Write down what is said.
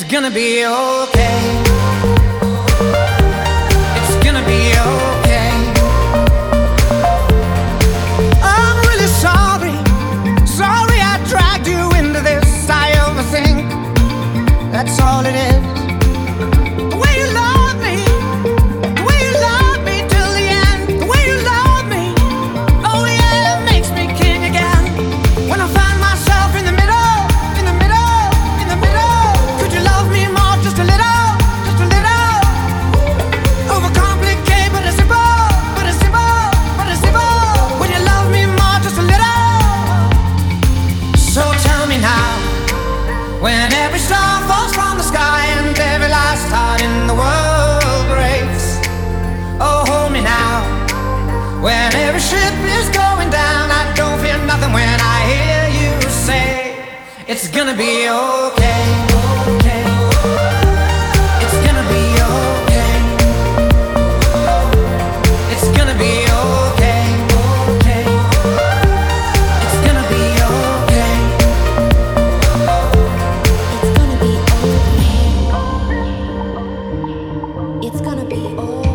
gonna be okay. It's gonna be okay. I'm really sorry. Sorry I dragged you into this. I overthink. That's all it is. The way you love me, the way you love me till the end, the way you love me, oh yeah, it makes me king again. When I find myself in the middle, in the middle, in the middle, could you love me more, just a little, just a little? Overcomplicate, but it's simple, but it's simple, but it's simple. When you love me more, just a little. So tell me now, when every star falls from the sky and every last heart in the world breaks, oh, hold me now. When every ship is going down, I don't fear nothing when I hear you say, it's gonna be okay, okay. It's gonna be okay. It's gonna be okay, okay. It's gonna be okay. It's gonna be okay.